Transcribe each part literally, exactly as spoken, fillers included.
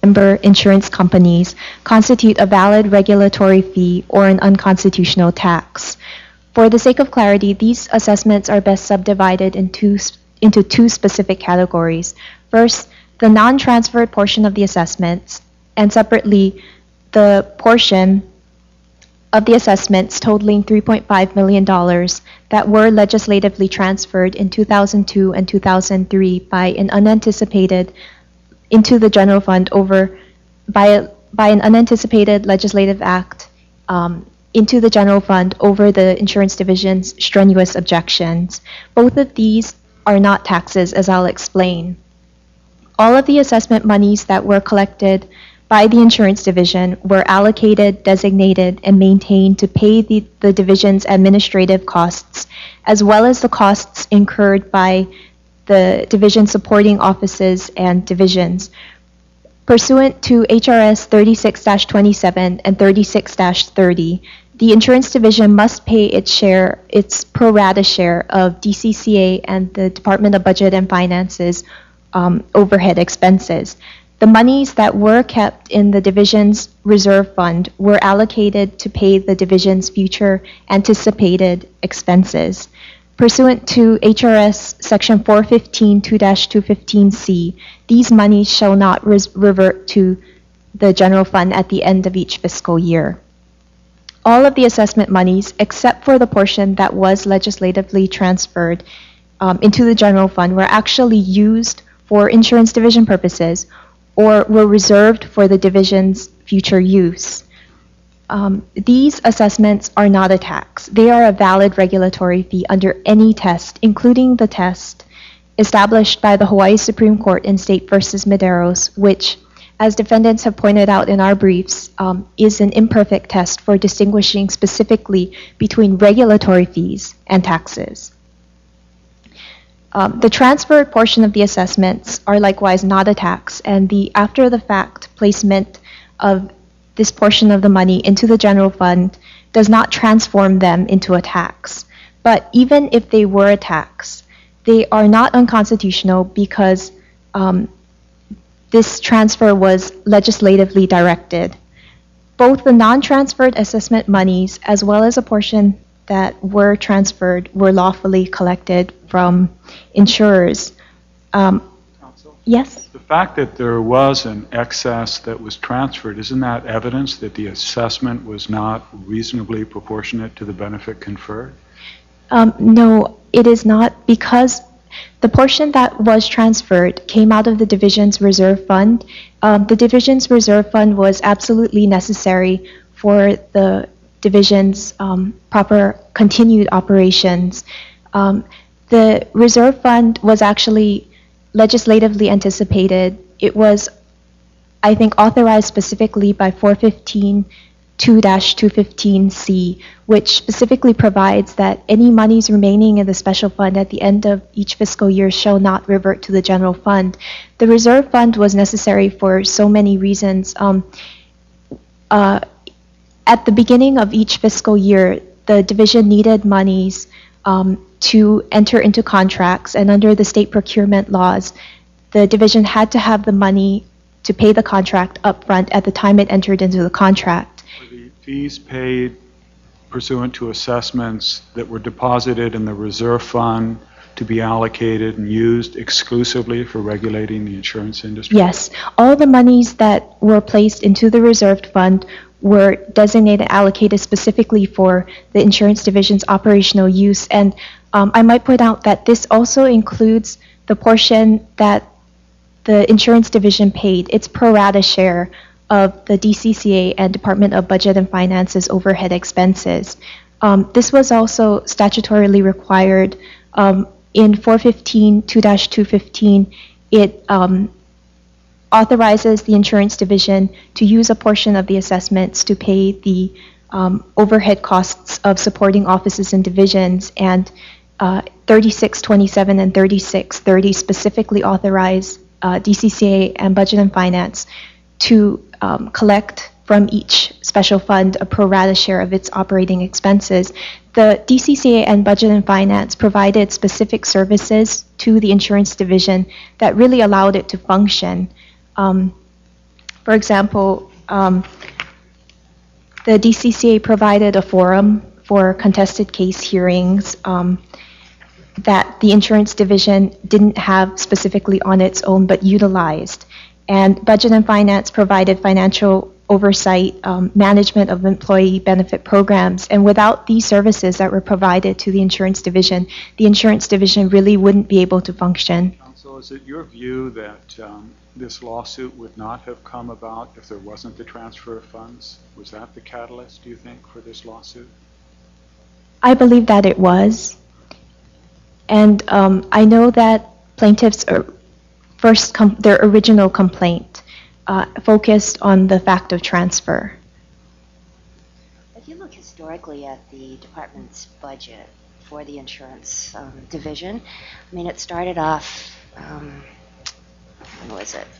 member insurance companies constitute a valid regulatory fee or an unconstitutional tax. For the sake of clarity, these assessments are best subdivided into, into two specific categories. First, the non-transferred portion of the assessments, and separately, the portion of the assessments totaling three point five million dollars that were legislatively transferred in two thousand two and two thousand three by an unanticipated into the general fund over by a, by an unanticipated legislative act um, into the general fund over the insurance division's strenuous objections. Both of these are not taxes, as I'll explain. All of the assessment monies that were collected by the insurance division were allocated, designated, and maintained to pay the, the division's administrative costs, as well as the costs incurred by the division supporting offices and divisions. Pursuant to H R S thirty-six dash twenty-seven and thirty-six dash thirty, the insurance division must pay its share, its pro rata share of D C C A and the Department of Budget and Finance's um, overhead expenses. The monies that were kept in the division's reserve fund were allocated to pay the division's future anticipated expenses. Pursuant to H R S Section four fifteen two dash two fifteen C, these monies shall not res- revert to the general fund at the end of each fiscal year. All of the assessment monies, except for the portion that was legislatively transferred um, into the general fund, were actually used for insurance division purposes or were reserved for the division's future use. Um, these assessments are not a tax. They are a valid regulatory fee under any test, including the test established by the Hawaii Supreme Court in State versus Medeiros, which, as defendants have pointed out in our briefs, um, is an imperfect test for distinguishing specifically between regulatory fees and taxes. Um, the transferred portion of the assessments are likewise not a tax, and the after-the-fact placement of this portion of the money into the general fund does not transform them into a tax. But even if they were a tax, they are not unconstitutional because um, this transfer was legislatively directed. Both the non-transferred assessment monies as well as a portion that were transferred were lawfully collected from insurers. Um, Counsel? Yes? The fact that there was an excess that was transferred, isn't that evidence that the assessment was not reasonably proportionate to the benefit conferred? Um, no, it is not, because the portion that was transferred came out of the division's reserve fund. Um, the division's reserve fund was absolutely necessary for the division's um, proper continued operations. Um, the reserve fund was actually legislatively anticipated. It was, I think, authorized specifically by four fifteen two dash two fifteen C, which specifically provides that any monies remaining in the special fund at the end of each fiscal year shall not revert to the general fund. The reserve fund was necessary for so many reasons. Um, uh, At the beginning of each fiscal year, the division needed monies um, to enter into contracts, and under the state procurement laws, the division had to have the money to pay the contract up front at the time it entered into the contract. Were the fees paid pursuant to assessments that were deposited in the reserve fund to be allocated and used exclusively for regulating the insurance industry? Yes, all the monies that were placed into the reserved fund were designated, allocated specifically for the insurance division's operational use. And um, I might point out that this also includes the portion that the insurance division paid, its pro rata share of the D C C A and Department of Budget and Finance's overhead expenses. Um, this was also statutorily required. Um, in four fifteen two dash two fifteen, it um, authorizes the insurance division to use a portion of the assessments to pay the um, overhead costs of supporting offices and divisions, and uh, thirty-six twenty-seven and thirty-six thirty specifically authorize uh, D C C A and Budget and Finance to um, collect from each special fund a pro rata share of its operating expenses. The D C C A and Budget and Finance provided specific services to the insurance division that really allowed it to function. Um, For example, um, the D C C A provided a forum for contested case hearings um, that the insurance division didn't have specifically on its own but utilized. And Budget and Finance provided financial oversight, um, management of employee benefit programs. And without these services that were provided to the insurance division, the insurance division really wouldn't be able to function. Counsel, is it your view that um, this lawsuit would not have come about if there wasn't the transfer of funds? Was that the catalyst, do you think, for this lawsuit? I believe that it was. And um, I know that plaintiffs' are first com- their original complaint uh, focused on the fact of transfer. If you look historically at the department's budget for the insurance um, division, I mean, it started off, um, when was it?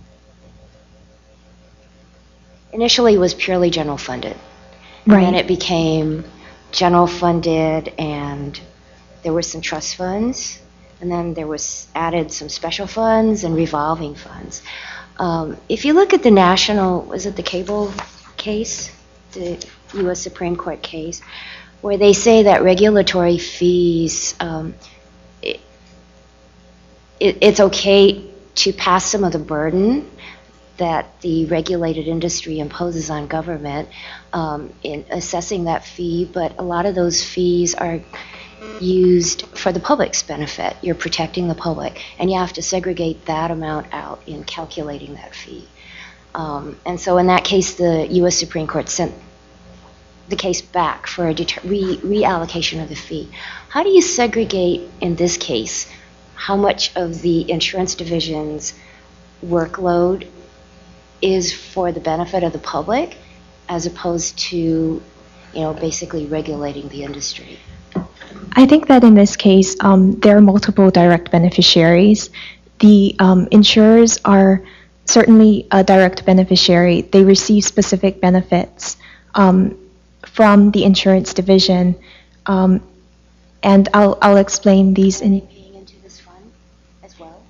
Initially, it was purely general funded. And Right. then it became general funded, and there were some trust funds, and then there was added some special funds and revolving funds. Um, if you look at the national, was it the cable case, the U S Supreme Court case, where they say that regulatory fees, um, it, it, it's okay to pass some of the burden that the regulated industry imposes on government um, in assessing that fee, but a lot of those fees are used for the public's benefit. You're protecting the public, and you have to segregate that amount out in calculating that fee. Um, and so in that case, the U S Supreme Court sent the case back for a deter- re- reallocation of the fee. How do you segregate, in this case, how much of the insurance division's workload is for the benefit of the public as opposed to, you know, basically regulating the industry? I think that in this case, um, there are multiple direct beneficiaries. The um, insurers are certainly a direct beneficiary. They receive specific benefits um, from the insurance division, um, and I'll, I'll explain these Are in they paying into this fund as well?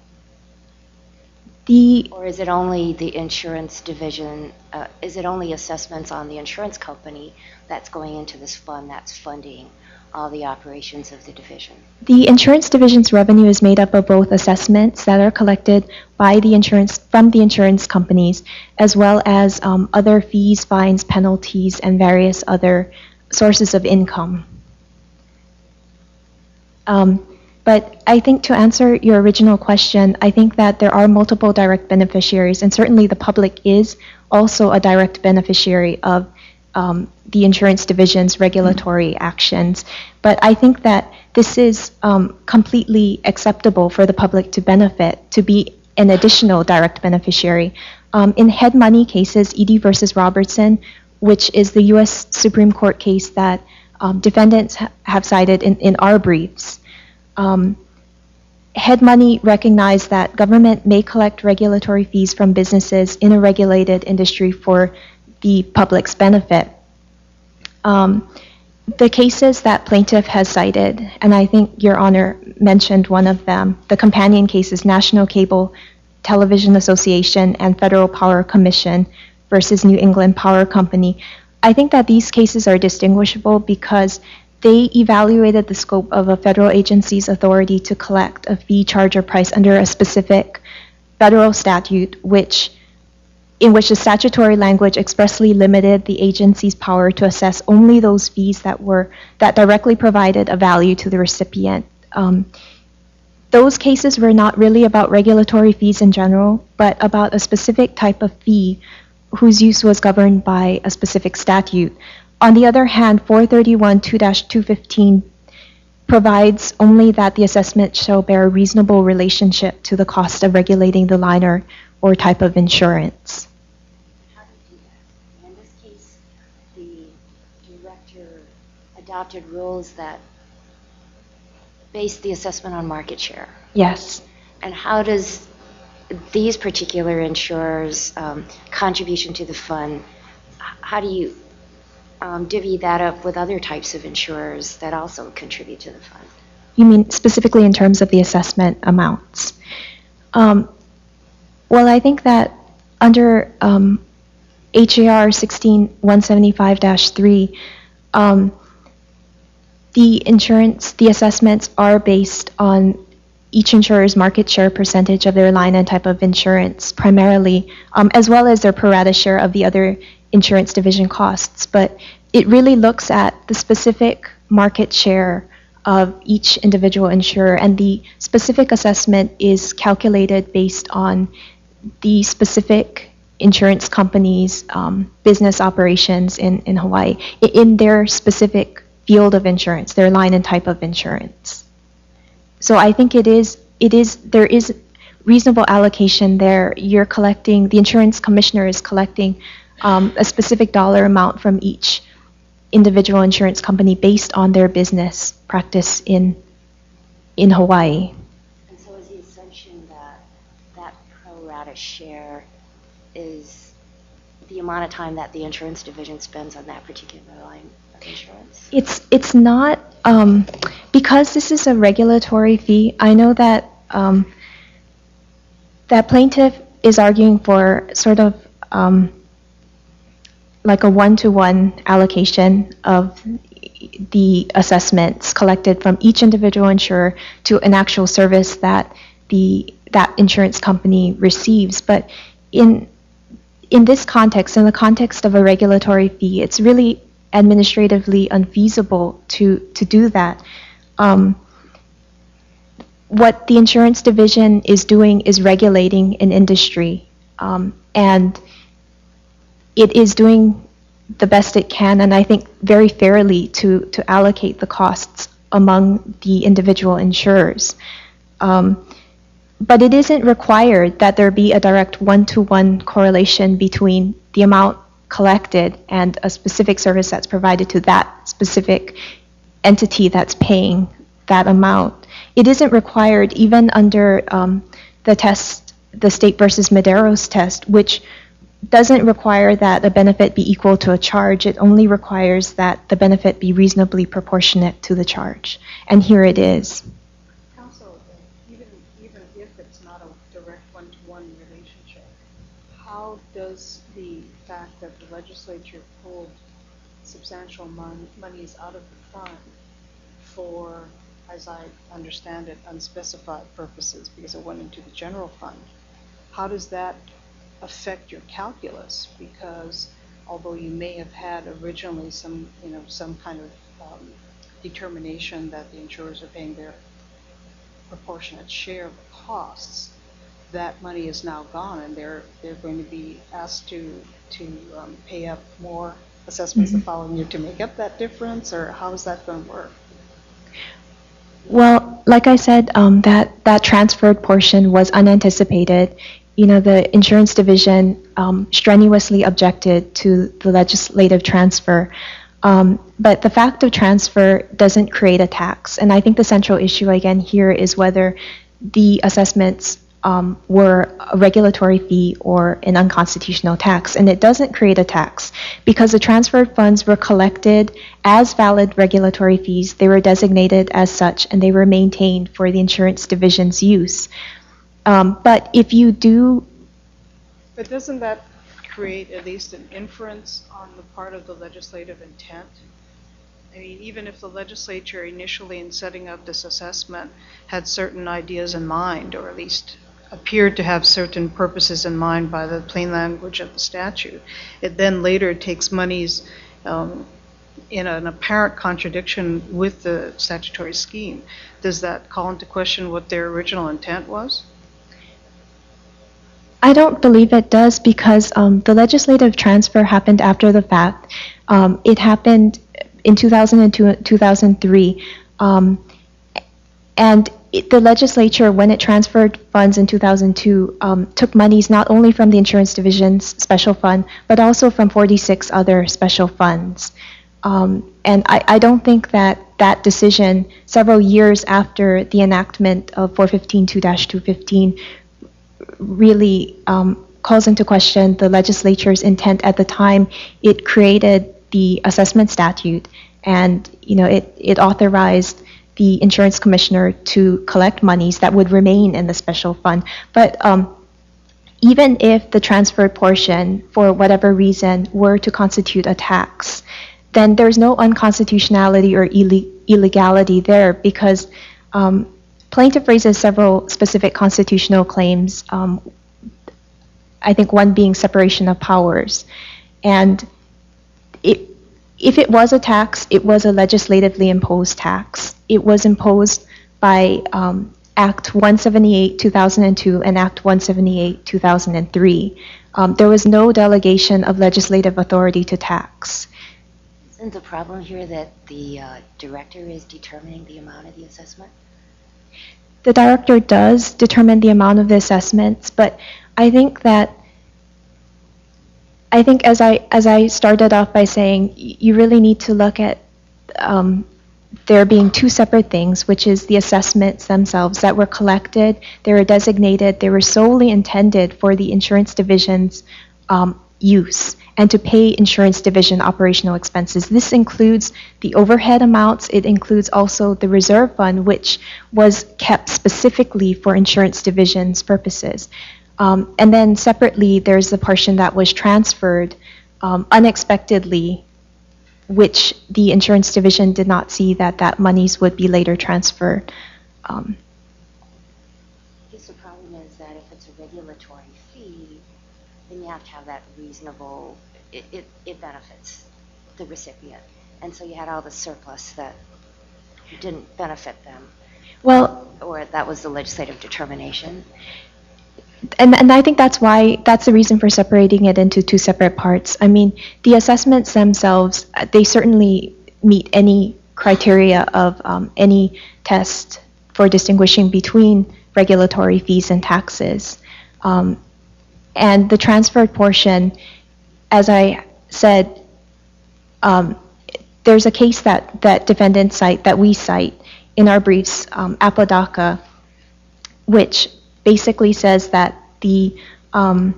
the. Or is it only the insurance division, uh, is it only assessments on the insurance company that's going into this fund that's funding all the operations of the division? The insurance division's revenue is made up of both assessments that are collected by the insurance from the insurance companies, as well as um, other fees, fines, penalties, and various other sources of income. Um, but I think to answer your original question, I think that there are multiple direct beneficiaries, and certainly the public is also a direct beneficiary of Um, the insurance division's regulatory actions. But I think that this is um, completely acceptable for the public to benefit, to be an additional direct beneficiary. Um, in head money cases, Edie versus Robertson, which is the U S Supreme Court case that um, defendants ha- have cited in, in our briefs, um, head money recognized that government may collect regulatory fees from businesses in a regulated industry for the public's benefit. Um, the cases that plaintiff has cited, and I think Your Honor mentioned one of them, the companion cases, National Cable Television Association and Federal Power Commission versus New England Power Company, I think that these cases are distinguishable because they evaluated the scope of a federal agency's authority to collect a fee, charge, or price under a specific federal statute, which in which the statutory language expressly limited the agency's power to assess only those fees that were that directly provided a value to the recipient. Um, those cases were not really about regulatory fees in general, but about a specific type of fee whose use was governed by a specific statute. On the other hand, four thirty-one two dash two fifteen provides only that the assessment shall bear a reasonable relationship to the cost of regulating the line or, or type of insurance. Adopted rules that base the assessment on market share. Yes. And how does these particular insurers' um, contribution to the fund, how do you um, divvy that up with other types of insurers that also contribute to the fund? You mean specifically in terms of the assessment amounts? Um, well, I think that under um, H A R sixteen one seventy-five dash three, um, the insurance, the assessments are based on each insurer's market share percentage of their line and type of insurance, primarily, um, as well as their pro rata share of the other insurance division costs. But it really looks at the specific market share of each individual insurer, and the specific assessment is calculated based on the specific insurance company's um, business operations in, in Hawaii, in their specific field of insurance, their line and type of insurance. So I think it is, it is, there is reasonable allocation there. You're collecting, the insurance commissioner is collecting um, a specific dollar amount from each individual insurance company based on their business practice in, in Hawaii. And so is the assumption that that pro rata share is the amount of time that the insurance division spends on that particular line of insurance? It's, it's not, um, because this is a regulatory fee, I know that um, that plaintiff is arguing for sort of um, like a one-to-one allocation of the assessments collected from each individual insurer to an actual service that the that insurance company receives. But in in this context, in the context of a regulatory fee, it's really administratively unfeasible to to do that. Um, what the insurance division is doing is regulating an industry, um, and it is doing the best it can, and I think very fairly, to, to allocate the costs among the individual insurers. Um, but it isn't required that there be a direct one-to-one correlation between the amount collected and a specific service that's provided to that specific entity that's paying that amount. It isn't required even under um, the test, the State versus Medeiros test, which doesn't require that a benefit be equal to a charge. It only requires that the benefit be reasonably proportionate to the charge. And here it is. Counsel, even, even if it's not a direct one-to-one relationship, how does the fact that the legislature pulled substantial mon monies out of the fund for, as I understand it, unspecified purposes because it went into the general fund, how does that affect your calculus? Because although you may have had originally some, you know, some kind of um, determination that the insurers are paying their proportionate share of the costs, that money is now gone, and they're they're going to be asked to to um, pay up more assessments mm-hmm. the following year to make up that difference, or how is that going to work? Well, like I said, um, that that transferred portion was unanticipated. You know, the insurance division um, strenuously objected to the legislative transfer. Um, but the fact of transfer doesn't create a tax. And I think the central issue again here is whether the assessments um, were a regulatory fee or an unconstitutional tax. And it doesn't create a tax because the transferred funds were collected as valid regulatory fees. They were designated as such, and they were maintained for the insurance division's use. Um, but if you do... But doesn't that create at least an inference on the part of the legislative intent? I mean, even if the legislature initially in setting up this assessment had certain ideas in mind, or at least appeared to have certain purposes in mind by the plain language of the statute, it then later takes monies um, in an apparent contradiction with the statutory scheme. Does that call into question what their original intent was? I don't believe it does, because um, the legislative transfer happened after the fact. Um, it happened in two thousand two, two thousand three, um, and it, the legislature, when it transferred funds in two thousand two, um, took monies not only from the insurance division's special fund, but also from forty-six other special funds. Um, and I, I don't think that that decision, several years after the enactment of four fifteen two dash two fifteen, really um, calls into question the legislature's intent at the time it created the assessment statute, and you know it, it authorized the insurance commissioner to collect monies that would remain in the special fund. But um, even if the transferred portion, for whatever reason, were to constitute a tax, then there's no unconstitutionality or ille- illegality there because um, plaintiff raises several specific constitutional claims, um, I think one being separation of powers. And it, if it was a tax, it was a legislatively imposed tax. It was imposed by um, Act one seventy-eight, two thousand two and Act one seventy-eight, two thousand three. Um, there was no delegation of legislative authority to tax. Isn't the problem here that the uh, director is determining the amount of the assessment? The director does determine the amount of the assessments, but I think that I think as I as I started off by saying, you really need to look at um, there being two separate things, which is the assessments themselves that were collected, they were designated, they were solely intended for the insurance division's um, use and to pay insurance division operational expenses. This includes the overhead amounts. It includes also the reserve fund, which was kept specifically for insurance division's purposes. Um, and then separately, there's the portion that was transferred um, unexpectedly, which the insurance division did not see that that monies would be later transferred. Um, I guess the problem is that if it's a regulatory fee, then you have to have that reasonable, it, it, it benefits the recipient. And so you had all the surplus that didn't benefit them. well, Or that was the legislative determination. And, and I think that's why, that's the reason for separating it into two separate parts. I mean, the assessments themselves, uh, they certainly meet any criteria of um, any test for distinguishing between regulatory fees and taxes. Um, and the transferred portion, as I said, um, there's a case that, that defendants cite, that we cite in our briefs, um, Apodaca, which basically says that the um,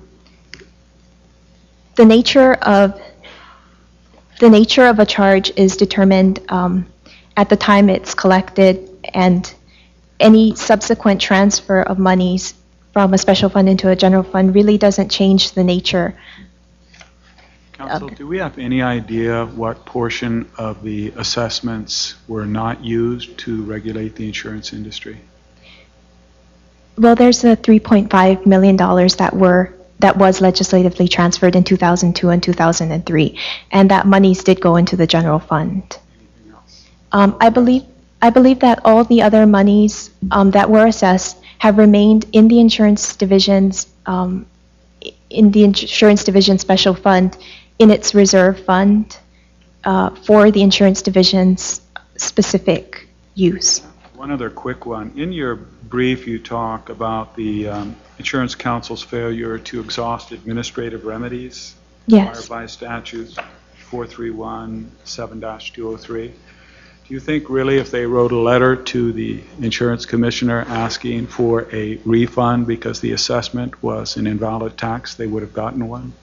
the nature of the nature of a charge is determined um, at the time it's collected, and any subsequent transfer of monies from a special fund into a general fund really doesn't change the nature. Counsel, Okay. do we have any idea what portion of the assessments were not used to regulate the insurance industry? Well, there's the three point five million dollars that were that was legislatively transferred in two thousand two and two thousand three, and that monies did go into the general fund. Anything else? Um, I believe I believe that all the other monies um, that were assessed have remained in the insurance division's um, in the insurance division special fund in its reserve fund uh, for the insurance division's specific use. One other quick one. In your brief, you talk about the um, Insurance Council's failure to exhaust administrative remedies Yes. required by statutes four three one seven dash two oh three. Do you think really if they wrote a letter to the insurance commissioner asking for a refund because the assessment was an invalid tax, they would have gotten one?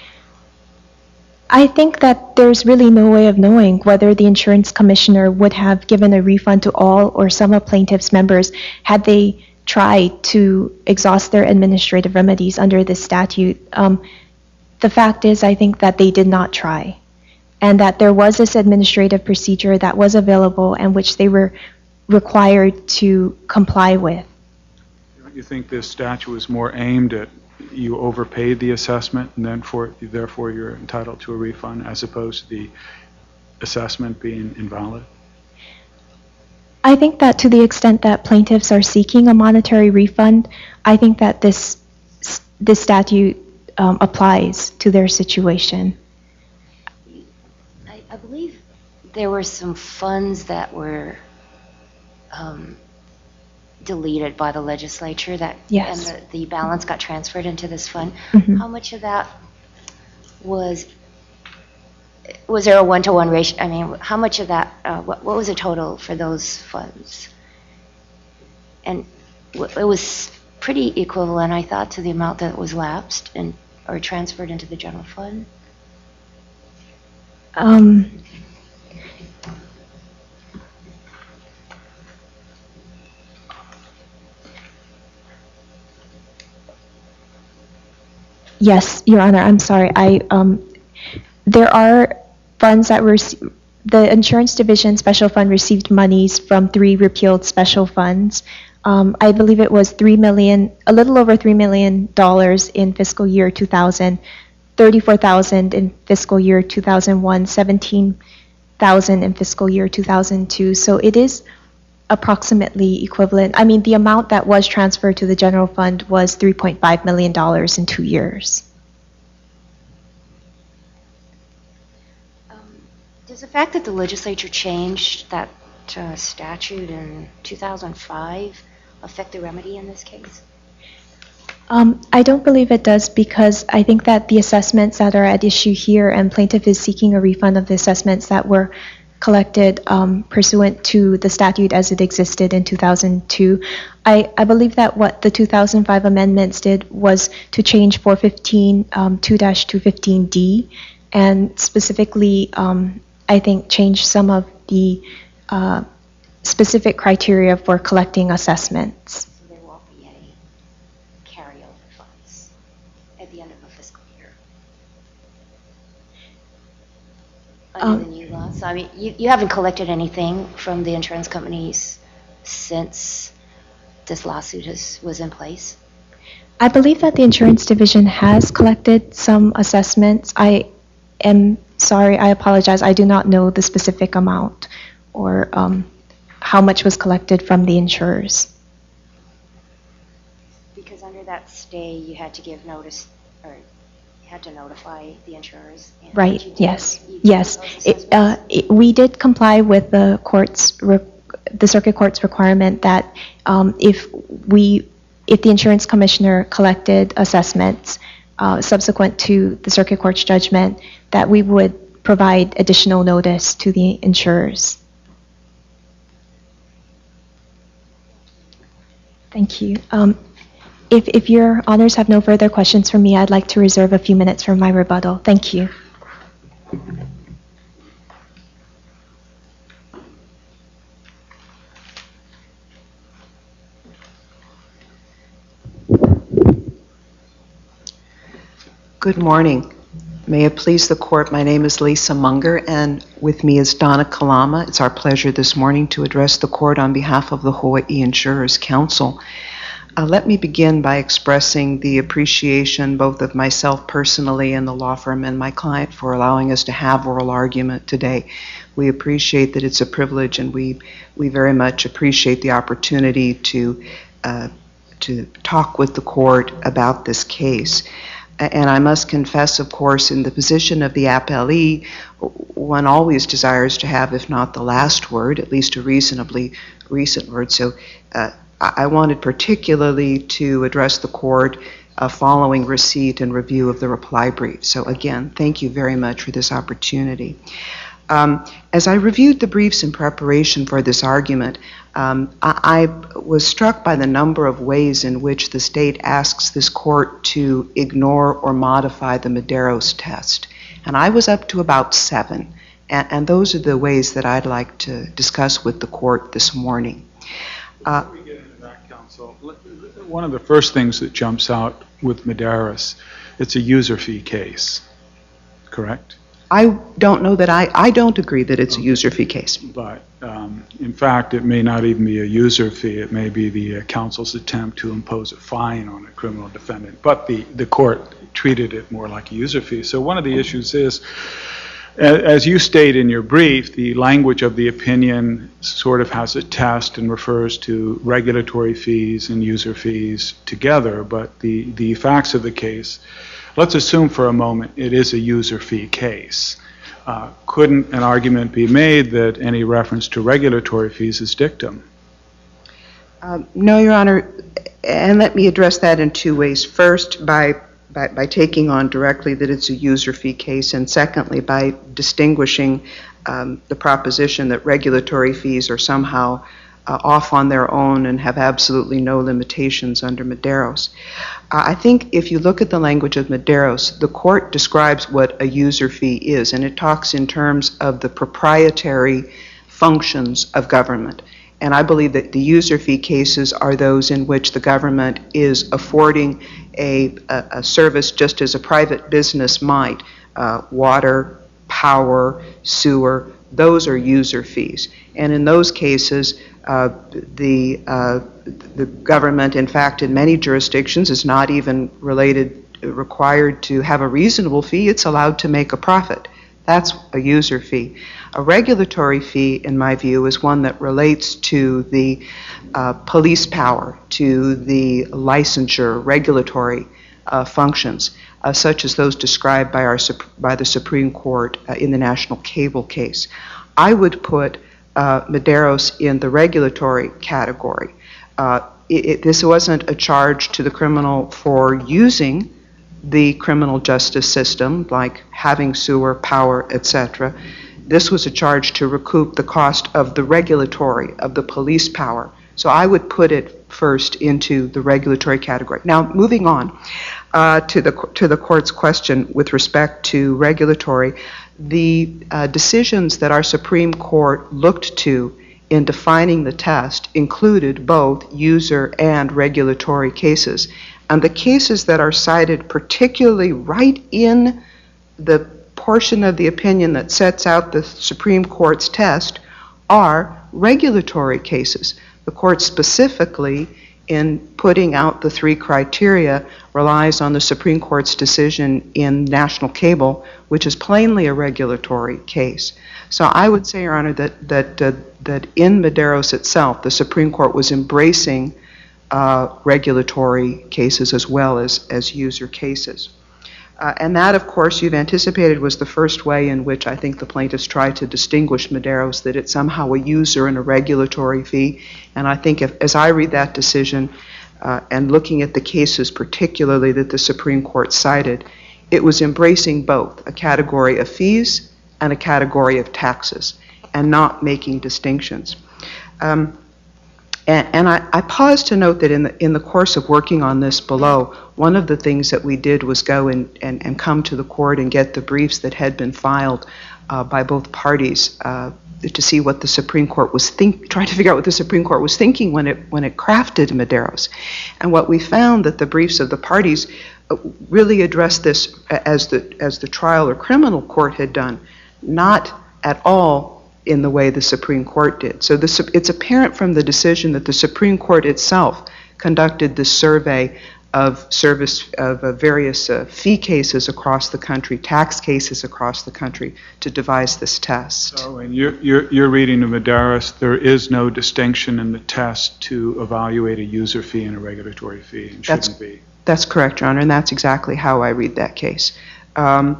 I think that there's really no way of knowing whether the insurance commissioner would have given a refund to all or some of plaintiffs' members had they tried to exhaust their administrative remedies under this statute. Um, the fact is, I think that they did not try, and that there was this administrative procedure that was available and which they were required to comply with. Don't you think this statute was more aimed at you overpaid the assessment and then for, therefore you're entitled to a refund as opposed to the assessment being invalid? I think that to the extent that plaintiffs are seeking a monetary refund, I think that this this statute um, applies to their situation. I, I believe there were some funds that were um, deleted by the legislature that Yes. and the, the balance got transferred into this fund. Mhm. How much of that was was there a one-to-one ratio? I mean, how much of that? Uh, what, what was the total for those funds? And w- it was pretty equivalent, I thought, to the amount that was lapsed and or transferred into the general fund. Um, Yes, Your Honor, I'm sorry. I, um, there are funds that were, the Insurance Division Special Fund received monies from three repealed special funds. Um, I believe it was three million, a little over three million dollars in fiscal year two thousand, thirty-four thousand in fiscal year two thousand one, seventeen thousand in fiscal year two thousand two. So it is approximately equivalent. I mean, the amount that was transferred to the general fund was three point five million dollars in two years. Um, does the fact that the legislature changed that uh, statute in two thousand five affect the remedy in this case? Um, I don't believe it does, because I think that the assessments that are at issue here, and plaintiff is seeking a refund of the assessments that were collected um, pursuant to the statute as it existed in two thousand two. I, I believe that what the two thousand five amendments did was to change four fifteen, um, two two fifteen D, and specifically, um, I think, change some of the uh, specific criteria for collecting assessments. So there won't be any carryover funds at the end of a fiscal year under Um, the new law. So I mean, you, you haven't collected anything from the insurance companies since this lawsuit is, was in place? I believe that the insurance division has collected some assessments. I am sorry, I apologize. I do not know the specific amount or um, how much was collected from the insurers. Because under that stay, you had to give notice, or you had to notify the insurers. and Right, you did- yes, you did yes. those It, uh, it, we did comply with the court's, re- the circuit court's requirement that um, if we, if the insurance commissioner collected assessments uh, subsequent to the circuit court's judgment, that we would provide additional notice to the insurers. Thank you. Um, if, if your honors have no further questions for me, I'd like to reserve a few minutes for my rebuttal. Thank you. Good morning. May it please the court, my name is Lisa Munger, and with me is Donna Kalama. It's our pleasure this morning to address the court on behalf of the Hawaii Insurers Council. Uh, let me begin by expressing the appreciation both of myself personally and the law firm and my client for allowing us to have oral argument today. We appreciate that it's a privilege, and we, we very much appreciate the opportunity to, uh, to talk with the court about this case. And I must confess, of course, in the position of the appellee, one always desires to have, if not the last word, at least a reasonably recent word. So uh, I wanted particularly to address the court uh, following receipt and review of the reply brief. So again, thank you very much for this opportunity. Um, as I reviewed the briefs in preparation for this argument, um, I, I was struck by the number of ways in which the state asks this court to ignore or modify the Medeiros test. And I was up to about seven. And, and those are the ways that I'd like to discuss with the court this morning. Uh, Before we get into that, counsel, one of the first things that jumps out with Medeiros, it's a user fee case, correct? I don't know that I, I don't agree that it's a user fee case. But um, in fact, it may not even be a user fee. It may be the uh, counsel's attempt to impose a fine on a criminal defendant. But the, the court treated it more like a user fee. So one of the issues is, as you state in your brief, the language of the opinion sort of has a test and refers to regulatory fees and user fees together. But the, the facts of the case, let's assume for a moment it is a user fee case. Uh, couldn't an argument be made that any reference to regulatory fees is dictum? Um, no, Your Honor, and let me address that in two ways. First, by, by, by taking on directly that it's a user fee case, and secondly, by distinguishing um, the proposition that regulatory fees are somehow Uh, off on their own and have absolutely no limitations under Medeiros. Uh, I think if you look at the language of Medeiros, the court describes what a user fee is, and it talks in terms of the proprietary functions of government. And I believe that the user fee cases are those in which the government is affording a, a, a service just as a private business might. Uh, water, power, sewer, those are user fees. And in those cases, uh, the, uh, the government, in fact, in many jurisdictions is not even related, required to have a reasonable fee. It's allowed to make a profit. That's a user fee. A regulatory fee, in my view, is one that relates to the uh, police power, to the licensure, regulatory uh, functions, uh, such as those described by, our, by the Supreme Court uh, in the National Cable case. I would put uh, Medeiros in the regulatory category. Uh, it, it, this wasn't a charge to the criminal for using the criminal justice system, like having sewer, power, et cetera. This was a charge to recoup the cost of the regulatory, of the police power. So I would put it first into the regulatory category. Now, moving on uh, to the to the court's question with respect to regulatory, the uh, decisions that our Supreme Court looked to in defining the test included both user and regulatory cases. And the cases that are cited particularly right in the portion of the opinion that sets out the Supreme Court's test are regulatory cases. The court specifically, in putting out the three criteria, relies on the Supreme Court's decision in National Cable, which is plainly a regulatory case. So I would say, Your Honor, that, that, uh, that in Medeiros itself, the Supreme Court was embracing Uh, regulatory cases as well as, as user cases. Uh, and that, of course, you've anticipated was the first way in which I think the plaintiffs tried to distinguish Medeiros, that it's somehow a user and a regulatory fee. And I think if, as I read that decision uh, and looking at the cases particularly that the Supreme Court cited, it was embracing both a category of fees and a category of taxes and not making distinctions. Um, And, and I, I pause to note that in the, in the course of working on this below, one of the things that we did was go and, and, and come to the court and get the briefs that had been filed uh, by both parties uh, to see what the Supreme Court was think, trying to figure out what the Supreme Court was thinking when it when it crafted Medeiros. And what we found that the briefs of the parties really addressed this as the as the trial or criminal court had done, not at all in the way the Supreme Court did. So this, it's apparent from the decision that the Supreme Court itself conducted this survey of service of uh, various uh, fee cases across the country, tax cases across the country, to devise this test. So in your, your, your reading of Medeiros, there is no distinction in the test to evaluate a user fee and a regulatory fee, and That's, shouldn't be. That's correct, Your Honor, and that's exactly how I read that case. Um,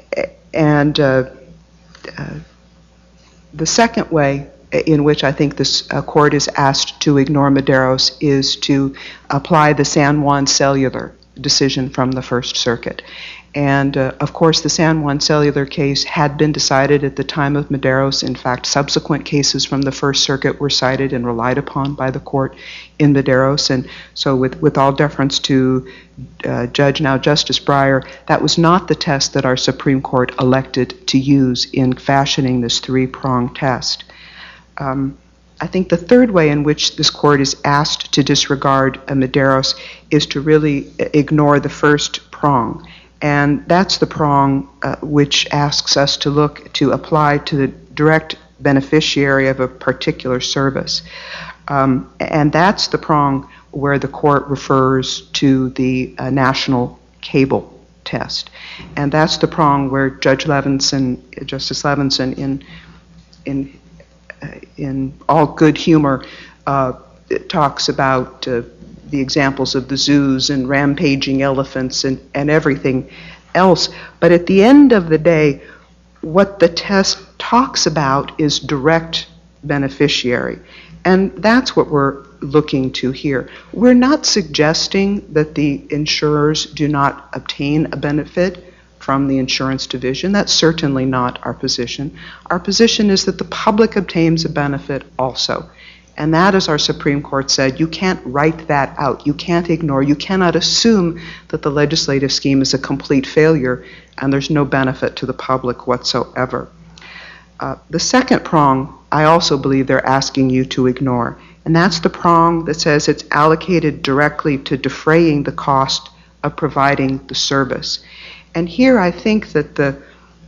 and uh, uh, The second way in which I think this uh, court is asked to ignore Medeiros is to apply the San Juan Cellular decision from the First Circuit. And uh, of course, the San Juan Cellular case had been decided at the time of Medeiros. In fact, subsequent cases from the First Circuit were cited and relied upon by the court in Medeiros. And so with, with all deference to uh, Judge, now Justice Breyer, that was not the test that our Supreme Court elected to use in fashioning this three-pronged test. Um, I think the third way in which this court is asked to disregard a Medeiros is to really ignore the first prong. And that's the prong uh, which asks us to look to apply to the direct beneficiary of a particular service. Um, and that's the prong where the court refers to the uh, national cable test. And that's the prong where Judge Levinson, Justice Levinson, in, in, uh, in all good humor, uh, talks about uh, the examples of the zoos and rampaging elephants and, and everything else. But at the end of the day, what the test talks about is direct beneficiary. And that's what we're looking to here. We're not suggesting that the insurers do not obtain a benefit from the insurance division. That's certainly not our position. Our position is that the public obtains a benefit also. And that, as our Supreme Court said, you can't write that out. You can't ignore, you cannot assume that the legislative scheme is a complete failure and there's no benefit to the public whatsoever. Uh, the second prong I also believe they're asking you to ignore. And that's the prong that says it's allocated directly to defraying the cost of providing the service. And here I think that the,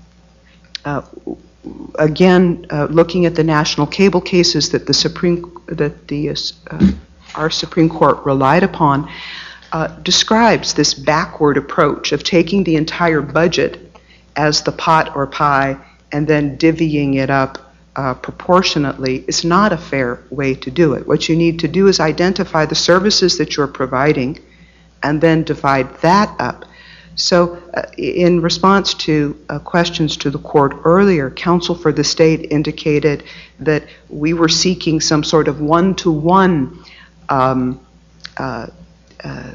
uh, again, uh, looking at the national cable cases that the Supreme, that the uh, our Supreme Court relied upon, uh, describes this backward approach of taking the entire budget as the pot or pie and then divvying it up Uh, proportionately is not a fair way to do it. What you need to do is identify the services that you're providing and then divide that up. So uh, in response to uh, questions to the court earlier, counsel for the state indicated that we were seeking some sort of one-to-one um, uh, uh,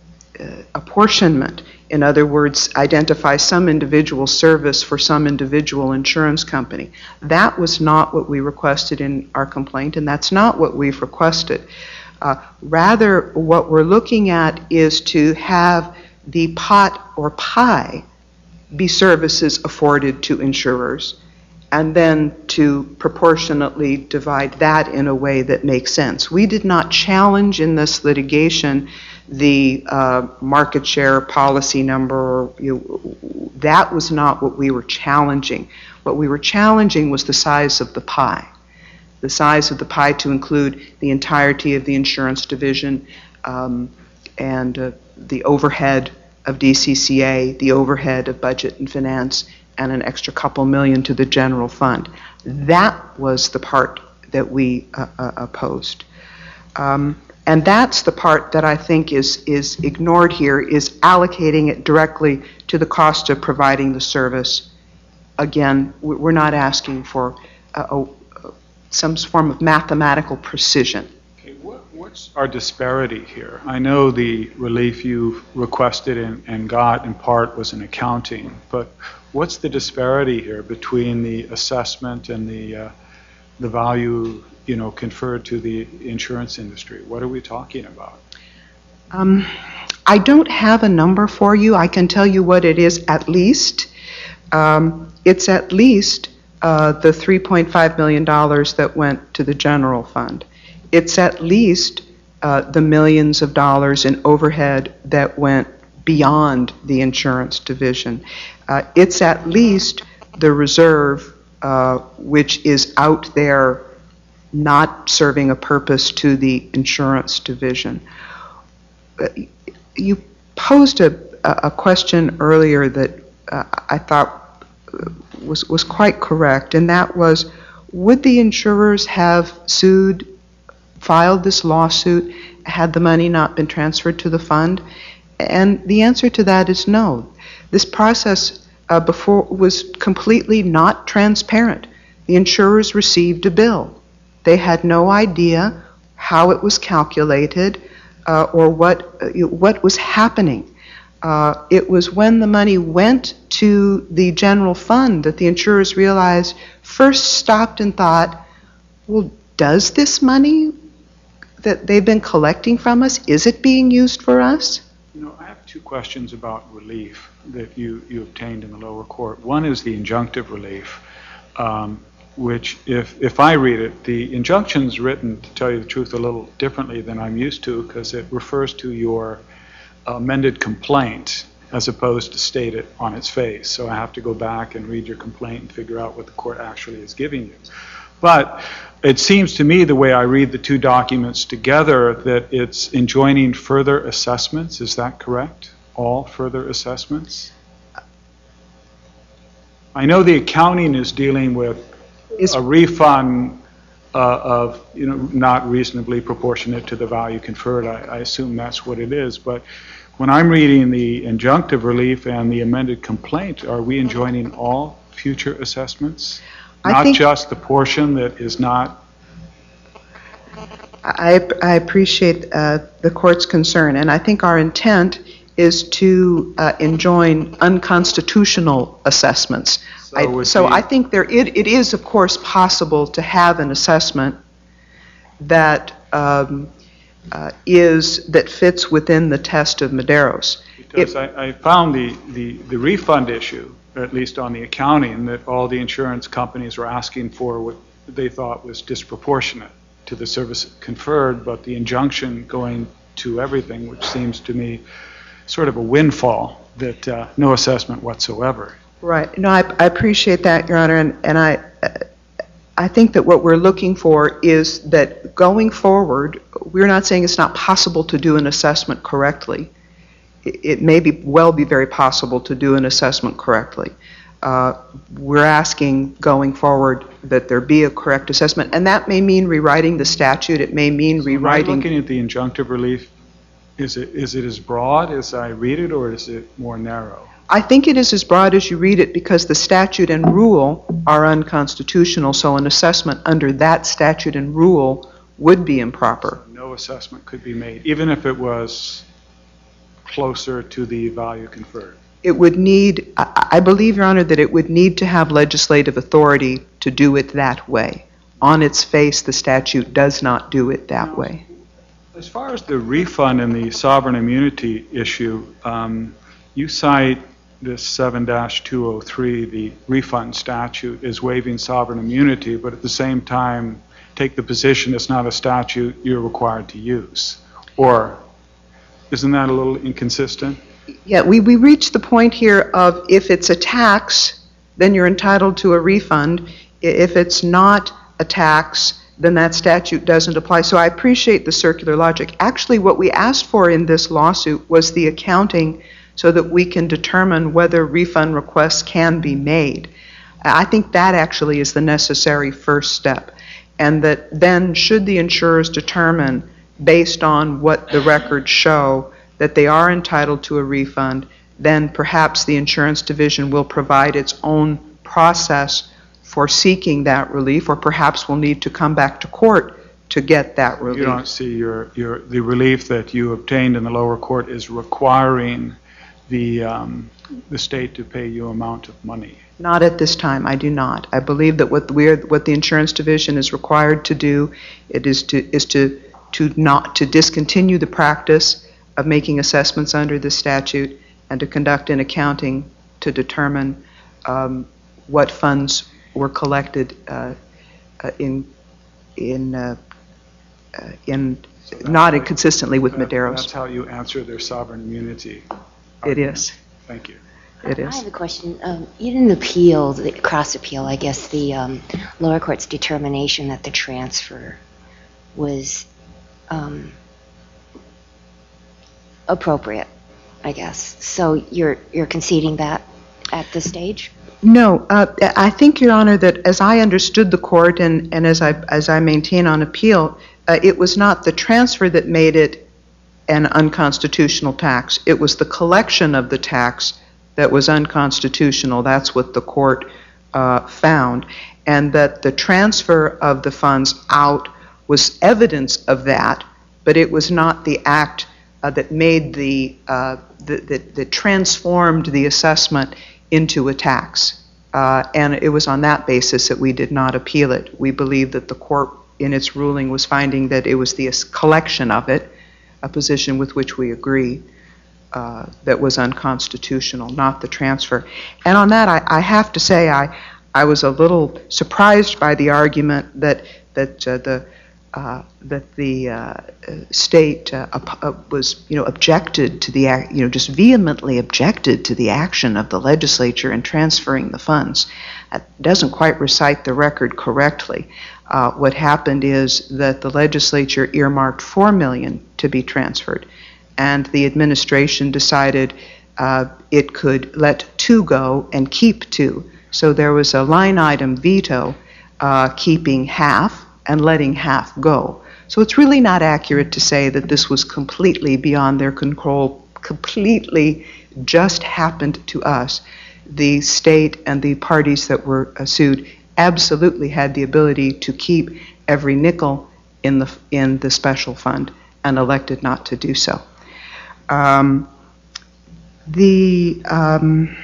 uh, apportionment. In other words, identify some individual service for some individual insurance company. That was not what we requested in our complaint, and that's not what we've requested. Uh, rather, what we're looking at is to have the pot or pie be services afforded to insurers, and then to proportionately divide that in a way that makes sense. We did not challenge in this litigation the uh, market share policy number. You know, that was not what we were challenging. What we were challenging was the size of the pie. The size of the pie to include the entirety of the insurance division um, and uh, the overhead of D C C A, the overhead of budget and finance, and an extra couple million to the general fund. That was the part that we uh, uh, opposed. Um, And that's the part that I think is, is ignored here, is allocating it directly to the cost of providing the service. Again, we're not asking for a, a, some form of mathematical precision. Okay, what, what's our disparity here? I know the relief you requested and, and got in part was in accounting, but what's the disparity here between the assessment and the, uh, the value you know, conferred to the insurance industry? What are we talking about? Um, I don't have a number for you. I can tell you what it is at least. Um, it's at least uh, the three point five million dollars that went to the general fund. It's at least uh, the millions of dollars in overhead that went beyond the insurance division. Uh, it's at least the reserve, uh, which is out there not serving a purpose to the insurance division. You posed a, a question earlier that uh, I thought was, was quite correct, and that was, would the insurers have sued, filed this lawsuit, had the money not been transferred to the fund? And the answer to that is no. This process uh, before was completely not transparent. The insurers received a bill. They had no idea how it was calculated uh, or what uh, what was happening. Uh, it was when the money went to the general fund that the insurers realized, first stopped and thought, well, does this money that they've been collecting from us, is it being used for us? You know, I have two questions about relief that you, you obtained in the lower court. One is the injunctive relief. Um, which, if, if I read it, the injunction's written, to tell you the truth, a little differently than I'm used to, because it refers to your amended complaint as opposed to state it on its face. So I have to go back and read your complaint and figure out what the court actually is giving you. But it seems to me, the way I read the two documents together, that it's enjoining further assessments. Is that correct? All further assessments? I know the accounting is dealing with Is a refund uh, of, you know, not reasonably proportionate to the value conferred. I, I assume that's what it is. But when I'm reading the injunctive relief and the amended complaint, are we enjoining all future assessments? I not think just the portion that is not? I, I appreciate uh, the court's concern, and I think our intent is to uh, enjoin unconstitutional assessments. So, I, so I think there it, it is, of course, possible to have an assessment that um, uh, is that fits within the test of Medeiros. Because it, I, I found the, the, the refund issue, at least on the accounting, that all the insurance companies were asking for they thought was disproportionate to the service conferred, but the injunction going to everything, which seems to me sort of a windfall, that uh, no assessment whatsoever. Right. No, I, I appreciate that, Your Honor, and, and I, I think that what we're looking for is that going forward, we're not saying it's not possible to do an assessment correctly. It, it may be well be very possible to do an assessment correctly. Uh, we're asking going forward that there be a correct assessment, and that may mean rewriting the statute. It may mean So rewriting. am I looking at the injunctive relief, is it is it as broad as I read it, or is it more narrow? I think it is as broad as you read it because the statute and rule are unconstitutional, so an assessment under that statute and rule would be improper. So no assessment could be made, even if it was closer to the value conferred. It would need, I, I believe, Your Honor, that it would need to have legislative authority to do it that way. On its face, the statute does not do it that way. As far as the refund and the sovereign immunity issue, um, you cite this seven dash two oh three, the refund statute, is waiving sovereign immunity, but at the same time take the position it's not a statute you're required to use. Or isn't that a little inconsistent? Yeah, we, we reached the point here of if it's a tax, then you're entitled to a refund. If it's not a tax, then that statute doesn't apply. So I appreciate the circular logic. Actually, what we asked for in this lawsuit was the accounting so that we can determine whether refund requests can be made. I think that actually is the necessary first step. And that then should the insurers determine, based on what the records show, that they are entitled to a refund, then perhaps the insurance division will provide its own process for seeking that relief, or perhaps will need to come back to court to get that relief. You don't see your, your the relief that you obtained in the lower court is requiring the um, the state to pay you amount of money. Not at this time. I do not. I believe that what we're what the insurance division is required to do, it is to is to to not to discontinue the practice of making assessments under the statute and to conduct an accounting to determine um, what funds were collected uh, uh, in in uh, uh, in So not how- inconsistently with that- Medeiros. That's how you answer their sovereign immunity. It is. Thank you. It I is. have a question. Um, you didn't appeal, the cross appeal, I guess, the um, lower court's determination that the transfer was um, appropriate, I guess. So you're you're conceding that at this stage? No, uh, I think, Your Honor, that as I understood the court and, and as I as I maintain on appeal, uh, it was not the transfer that made it an unconstitutional tax. It was the collection of the tax that was unconstitutional. That's what the court uh, found, and that the transfer of the funds out was evidence of that, but it was not the act uh, that made the, uh, the, that, that transformed the assessment into a tax. Uh, and it was on that basis that we did not appeal it. We believe that the court in its ruling was finding that it was the collection of it, a position with which we agree, uh, that was unconstitutional, not the transfer. And on that, I, I have to say I, I was a little surprised by the argument that that uh, the uh, that the uh, state uh, uh, was, you know, objected to the act, you know, just vehemently objected to the action of the legislature in transferring the funds. That doesn't quite recite the record correctly. Uh, what happened is that the legislature earmarked four million dollars to be transferred, and the administration decided uh, it could let two go and keep two. So there was a line item veto uh, keeping half and letting half go. So it's really not accurate to say that this was completely beyond their control, completely just happened to us. The state and the parties that were uh, sued absolutely had the ability to keep every nickel in the in the special fund and elected not to do so. Um, the um,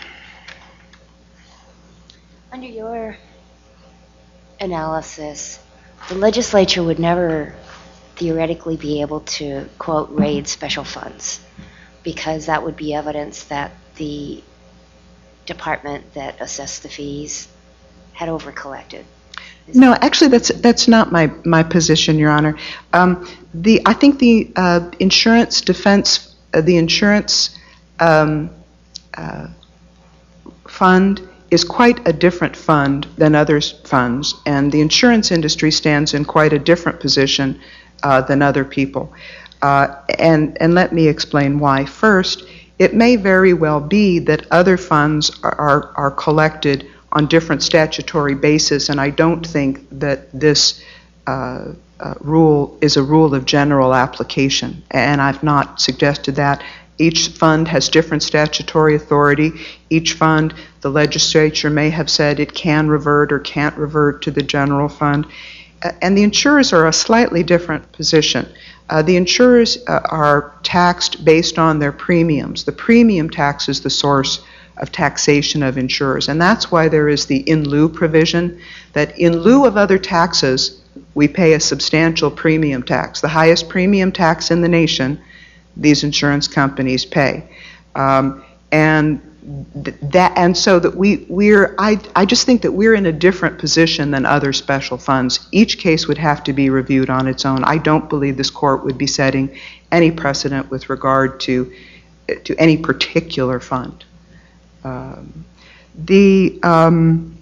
Under your analysis, the legislature would never theoretically be able to, quote, raid special funds, because that would be evidence that the department that assessed the fees had overcollected. Is No, actually, that's that's not my, my position, Your Honor. Um, the I think the uh, insurance defense, uh, the insurance um, uh, fund is quite a different fund than other funds, and the insurance industry stands in quite a different position uh, than other people. Uh, and and let me explain why. First, it may very well be that other funds are are, are collected on different statutory basis, and I don't think that this uh, uh, rule is a rule of general application, and I've not suggested that. Each fund has different statutory authority. Each fund, the legislature may have said it can revert or can't revert to the general fund, uh, and the insurers are a slightly different position. Uh, the insurers uh, are taxed based on their premiums. The premium tax is the source of taxation of insurers. And that's why there is the in lieu provision, that in lieu of other taxes, we pay a substantial premium tax. The highest premium tax in the nation, these insurance companies pay. Um, and th- that, and so that we, we're, I, I just think that we're in a different position than other special funds. Each case would have to be reviewed on its own. I don't believe this court would be setting any precedent with regard to, to any particular fund. Um, the um,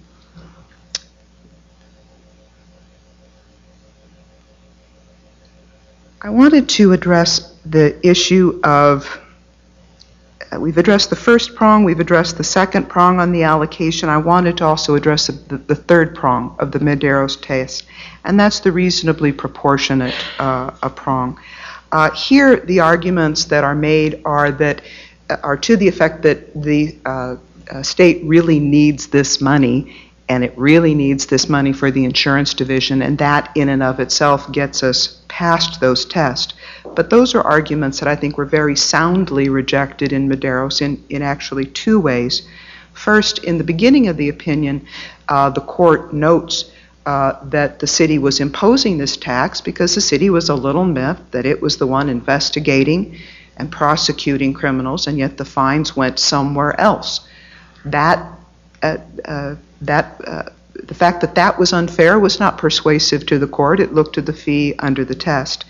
I wanted to address the issue of, uh, we've addressed the first prong, we've addressed the second prong on the allocation. I wanted to also address the, the third prong of the Medeiros test, and that's the reasonably proportionate uh, a prong. Uh, here, the arguments that are made are that are to the effect that the uh, uh, state really needs this money, and it really needs this money for the insurance division, and that in and of itself gets us past those tests. But those are arguments that I think were very soundly rejected in Medeiros in, in actually two ways. First, in the beginning of the opinion, uh, the court notes uh, that the city was imposing this tax because the city was a little miffed that it was the one investigating and prosecuting criminals, and yet the fines went somewhere else. That, uh, uh, that, uh, the fact that that was unfair was not persuasive to the court. It looked to the fee under the test.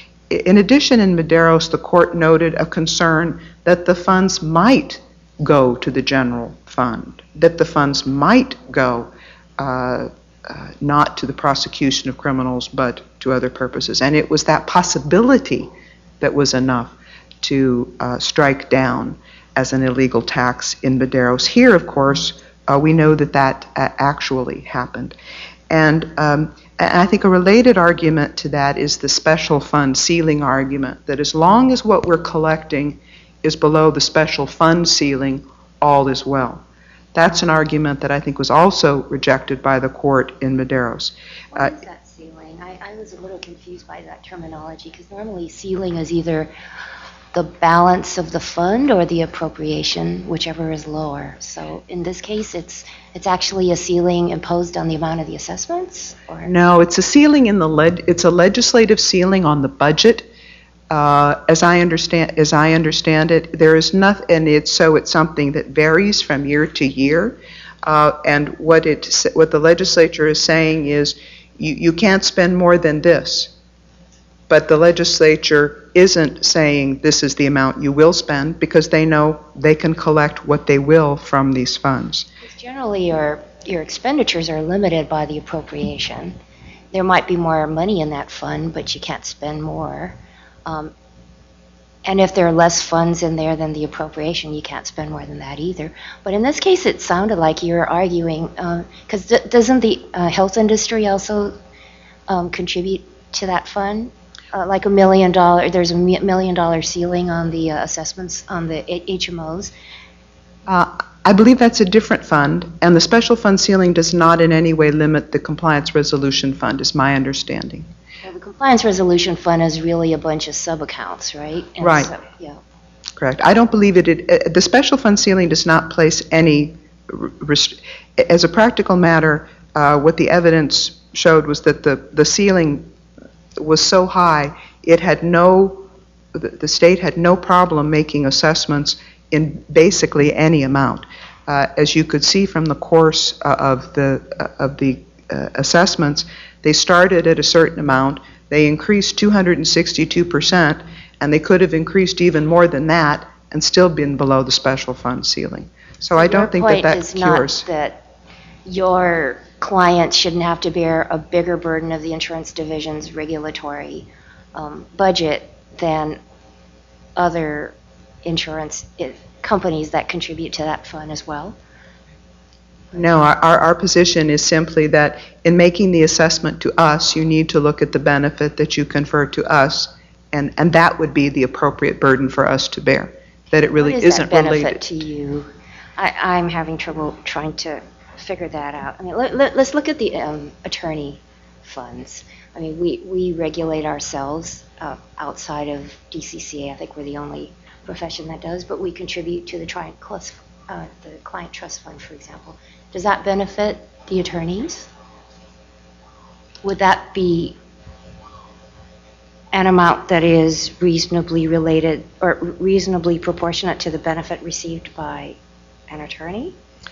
In addition, in Medeiros, the court noted a concern that the funds might go to the general fund, that the funds might go uh, uh, not to the prosecution of criminals, but to other purposes. And it was that possibility that was enough to uh, strike down as an illegal tax in Medeiros. Here, of course, uh, we know that that uh, actually happened. And, um, and I think a related argument to that is the special fund ceiling argument, that as long as what we're collecting is below the special fund ceiling, all is well. That's an argument that I think was also rejected by the court in Medeiros. What is that ceiling? I, I was a little confused by that terminology, because normally ceiling is either the balance of the fund or the appropriation, whichever is lower. So in this case, it's it's actually a ceiling imposed on the amount of the assessments? Or? No, it's a ceiling in the leg. It's a legislative ceiling on the budget. Uh, as I understand, as I understand it, there is nothing, and it's so it's something that varies from year to year. Uh, and what it what the legislature is saying is, you you can't spend more than this. But the legislature isn't saying this is the amount you will spend, because they know they can collect what they will from these funds. Generally, your your expenditures are limited by the appropriation. There might be more money in that fund, but you can't spend more. Um, and if there are less funds in there than the appropriation, you can't spend more than that either. But in this case, it sounded like you're arguing, because uh, d- doesn't the uh, health industry also um, contribute to that fund? Uh, like a million dollar, there's a million dollar ceiling on the uh, assessments on the H M Os. Uh, I believe that's a different fund, and the special fund ceiling does not in any way limit the compliance resolution fund, is my understanding. Well, the compliance resolution fund is really a bunch of sub-accounts, right? And right. So, yeah. Correct. I don't believe it, it, uh, the special fund ceiling does not place any, rest- as a practical matter, uh, what the evidence showed was that the, the ceiling was so high, it had no, the, the state had no problem making assessments in basically any amount. Uh, as you could see from the course uh, of the uh, of the uh, assessments, they started at a certain amount, they increased two hundred sixty-two percent, and they could have increased even more than that and still been below the special fund ceiling. So I don't think that that cures. Your point is not that your clients shouldn't have to bear a bigger burden of the insurance division's regulatory um, budget than other insurance i- companies that contribute to that fund as well? No, our, our our position is simply that in making the assessment to us, you need to look at the benefit that you confer to us, and, and that would be the appropriate burden for us to bear, that it really What is isn't that benefit related. to you? I, I'm having trouble trying to figure that out. I mean, let, let, let's look at the um, attorney funds. I mean, we, we regulate ourselves uh, outside of D C C A. I think we're the only profession that does, but we contribute to the client, uh, the client trust fund, for example. Does that benefit the attorneys? Would that be an amount that is reasonably related or reasonably proportionate to the benefit received by an attorney?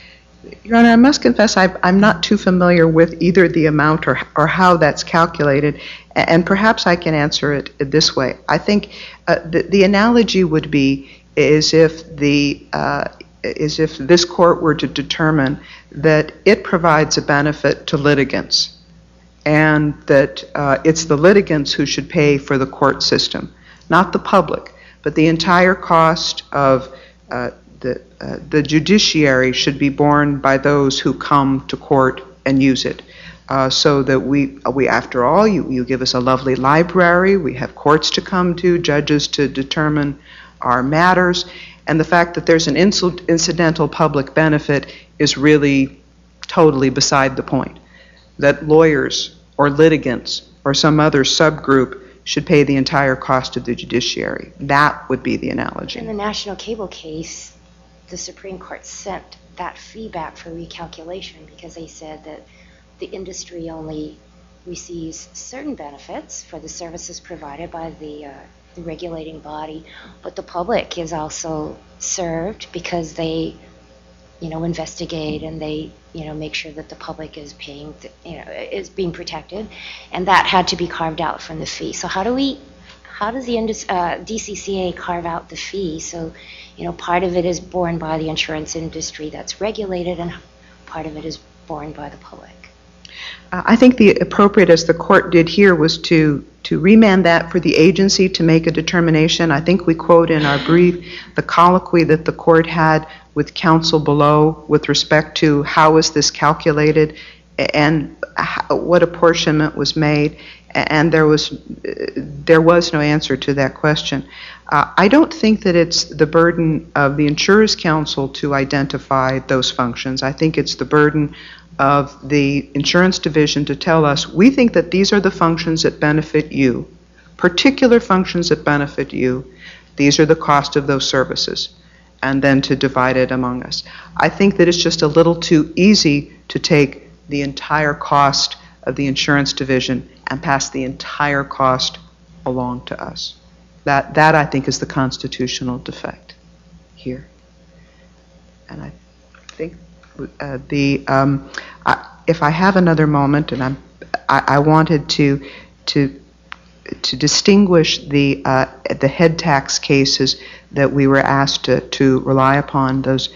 Your Honor, I must confess I, I'm not too familiar with either the amount or, or how that's calculated, and perhaps I can answer it this way. I think uh, the, the analogy would be is if the uh, is if this court were to determine that it provides a benefit to litigants, and that uh, it's the litigants who should pay for the court system, not the public, but the entire cost of uh, the, uh, the judiciary should be borne by those who come to court and use it. Uh, so that we, we after all, you, you give us a lovely library, we have courts to come to, judges to determine our matters, and the fact that there's an incidental public benefit is really totally beside the point. That lawyers or litigants or some other subgroup should pay the entire cost of the judiciary. That would be the analogy. In the National Cable case, the Supreme Court sent that fee back for recalculation because they said that the industry only receives certain benefits for the services provided by the, uh, the regulating body, but the public is also served because they, you know, investigate and they, you know, make sure that the public is paying, th- you know, is being protected, and that had to be carved out from the fee. So how do we, how does the indus- uh, D C C A carve out the fee? So, you know, part of it is borne by the insurance industry that's regulated, and part of it is borne by the public. Uh, I think the appropriate, as the court did here, was to to remand that for the agency to make a determination. I think we quote in our brief the colloquy that the court had with counsel below with respect to how is this calculated and how, what apportionment was made, and there was uh, there was no answer to that question. Uh, I don't think that it's the burden of the Insurers' Council to identify those functions. I think it's the burden of the insurance division to tell us, we think that these are the functions that benefit you, particular functions that benefit you, these are the cost of those services, and then to divide it among us. I think that it's just a little too easy to take the entire cost of the insurance division and pass the entire cost along to us. That, that I think is the constitutional defect here. And I think Uh, the um, I, if I have another moment, and I'm, I, I wanted to to to distinguish the uh, the head tax cases that we were asked to, to rely upon. Those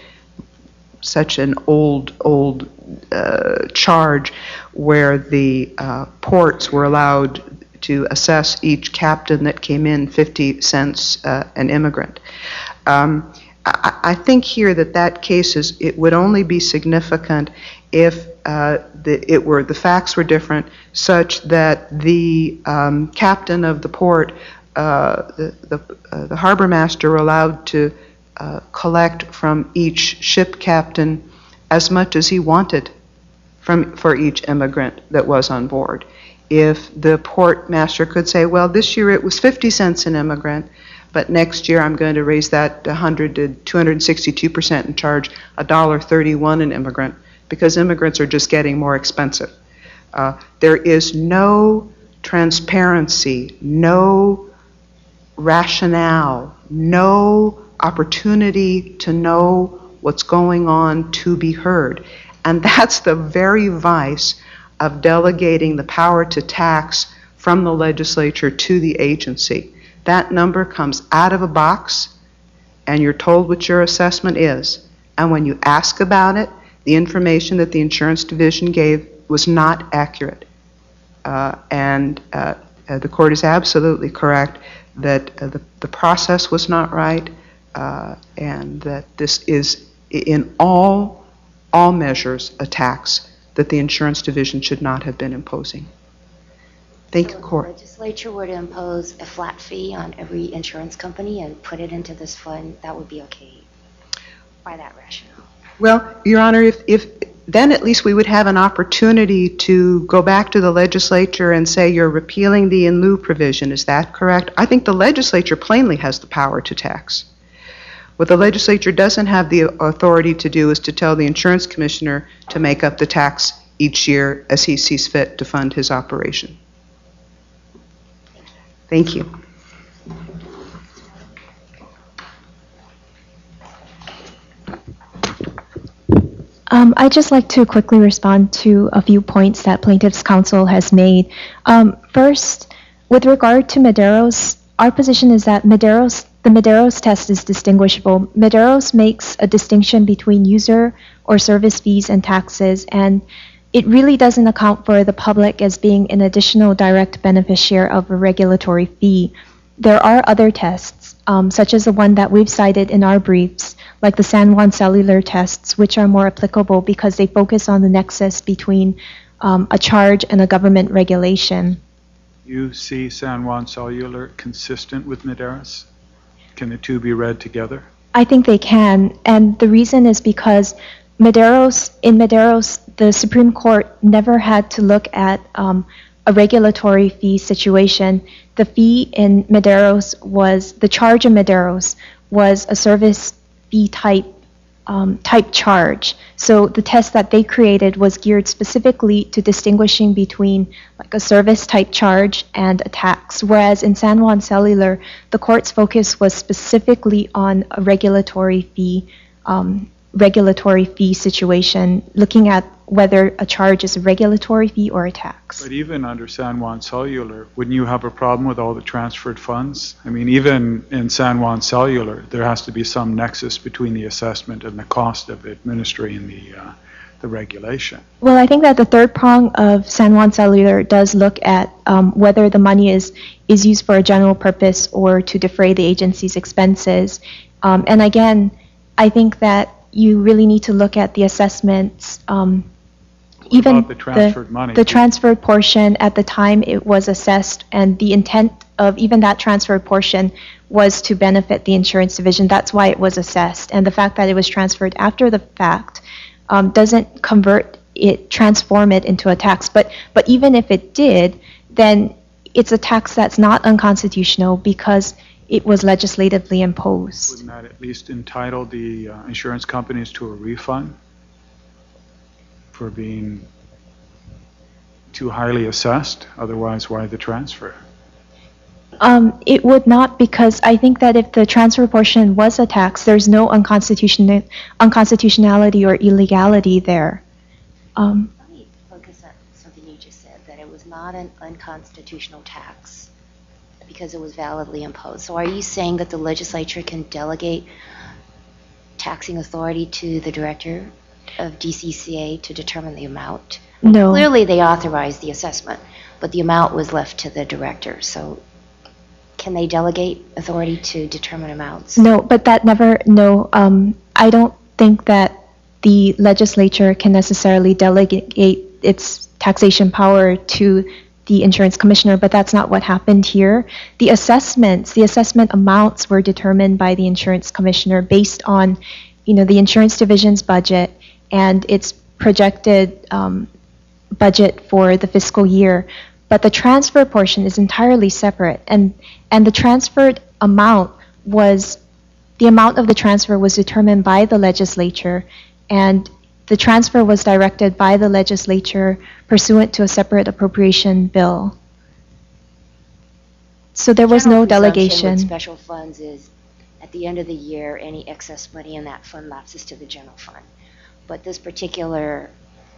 such an old old uh, charge where the uh, ports were allowed to assess each captain that came in fifty cents uh, an immigrant. Um, I think here that that case is, it would only be significant if uh, the, it were, the facts were different, such that the um, captain of the port, uh, the, the, uh, the harbor master, were allowed to uh, collect from each ship captain as much as he wanted from, for each immigrant that was on board. If the port master could say, well, this year it was fifty cents an immigrant, but next year I'm going to raise that one hundred to two hundred sixty-two percent and charge one dollar thirty-one an immigrant, because immigrants are just getting more expensive. Uh, there is no transparency, no rationale, no opportunity to know what's going on to be heard. And that's the very vice of delegating the power to tax from the legislature to the agency. That number comes out of a box, and you're told what your assessment is. And when you ask about it, the information that the insurance division gave was not accurate. Uh, and uh, uh, the court is absolutely correct that uh, the, the process was not right, uh, and that this is in all, all measures a tax that the insurance division should not have been imposing. Thank So you, if court. the legislature were to impose a flat fee on every insurance company and put it into this fund, that would be okay by that rationale. Well, Your Honor, if, if then at least we would have an opportunity to go back to the legislature and say you're repealing the in lieu provision. Is that correct? I think the legislature plainly has the power to tax. What the legislature doesn't have the authority to do is to tell the insurance commissioner to make up the tax each year as he sees fit to fund his operation. Thank you. Um, I'd just like to quickly respond to a few points that plaintiff's counsel has made. Um, first, with regard to Medeiros, our position is that Medeiros, the Medeiros test is distinguishable. Medeiros makes a distinction between user or service fees and taxes, and it really doesn't account for the public as being an additional direct beneficiary of a regulatory fee. There are other tests, um, such as the one that we've cited in our briefs, like the San Juan Cellular tests, which are more applicable because they focus on the nexus between um, a charge and a government regulation. You see San Juan Cellular consistent with Medeiros? Can the two be read together? I think they can, and the reason is because Medeiros, in Medeiros, the Supreme Court never had to look at um, a regulatory fee situation. The fee in Medeiros was, the charge in Medeiros was a service fee type um, type charge. So the test that they created was geared specifically to distinguishing between like a service type charge and a tax. Whereas in San Juan Cellular, the court's focus was specifically on a regulatory fee um, regulatory fee situation, looking at whether a charge is a regulatory fee or a tax. But even under San Juan Cellular, wouldn't you have a problem with all the transferred funds? I mean, even in San Juan Cellular, there has to be some nexus between the assessment and the cost of administering the, uh, the regulation. Well, I think that the third prong of San Juan Cellular does look at um, whether the money is, is used for a general purpose or to defray the agency's expenses. Um, and again, I think that you really need to look at the assessments, um, What even about the transferred money? the transferred portion at the time it was assessed, and the intent of even that transferred portion was to benefit the insurance division. That's why it was assessed. And the fact that it was transferred after the fact um, doesn't convert it, transform it into a tax. But, but even if it did, then it's a tax that's not unconstitutional because it was legislatively imposed. Wouldn't that at least entitle the uh, insurance companies to a refund for being too highly assessed? Otherwise, why the transfer? Um, it would not, because I think that if the transfer portion was a tax, there's no unconstitution, unconstitutionality or illegality there. Um, Let me focus on something you just said, that it was not an unconstitutional tax because it was validly imposed. So are you saying that the legislature can delegate taxing authority to the director of D C C A to determine the amount? no. Clearly, they authorized the assessment, but the amount was left to the director. So can they delegate authority to determine amounts? No, but that never, no, um, I don't think that the legislature can necessarily delegate its taxation power to the insurance commissioner, but that's not what happened here. The assessments, the assessment amounts were determined by the insurance commissioner based on, you know, the insurance division's budget and its projected um, budget for the fiscal year. But the transfer portion is entirely separate, and and the transferred amount was, the amount of the transfer was determined by the legislature, and the transfer was directed by the legislature pursuant to a separate appropriation bill. So there was no General presumption delegation. with special funds is, at the end of the year, any excess money in that fund lapses to the general fund. But this particular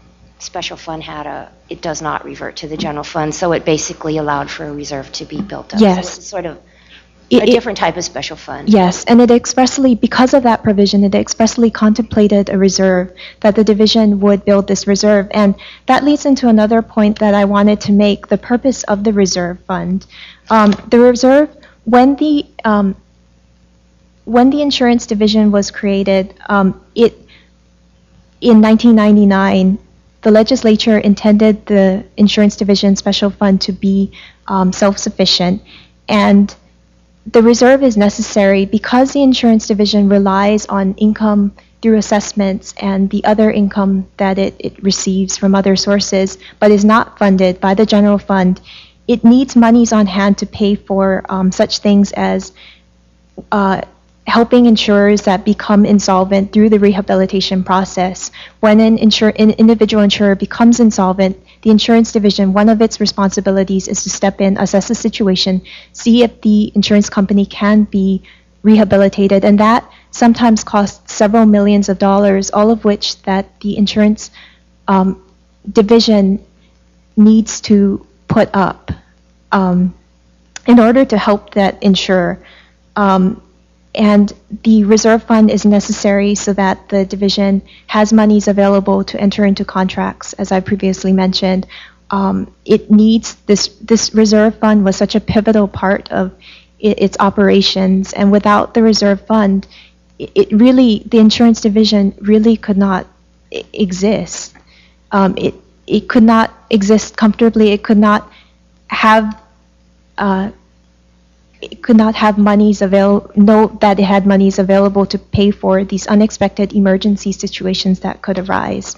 special fund had a, it does not revert to the general fund, so it basically allowed for a reserve to be built up. Yes. So it's sort of It- a it- different type of special fund. Yes, and it expressly, because of that provision, it expressly contemplated a reserve, that the division would build this reserve. And that leads into another point that I wanted to make, the purpose of the reserve fund. Um, the reserve, when the, um, when the insurance division was created, um, it, in nineteen ninety-nine, the legislature intended the insurance division special fund to be um, self-sufficient. And the reserve is necessary because the insurance division relies on income through assessments and the other income that it, it receives from other sources, but is not funded by the general fund. It needs monies on hand to pay for um, such things as uh, helping insurers that become insolvent through the rehabilitation process. When an, insur- an individual insurer becomes insolvent, the insurance division, one of its responsibilities is to step in, assess the situation, see if the insurance company can be rehabilitated, and that sometimes costs several millions of dollars, all of which that the insurance um, division needs to put up um, in order to help that insurer. Um, and the reserve fund is necessary so that the division has monies available to enter into contracts, as I previously mentioned. Um, it needs this, this reserve fund was such a pivotal part of it, its operations, and without the reserve fund, it, it really, the insurance division really could not I- exist. Um, it, it could not exist comfortably. It could not have uh, it could not have monies available, know that it had monies available to pay for these unexpected emergency situations that could arise.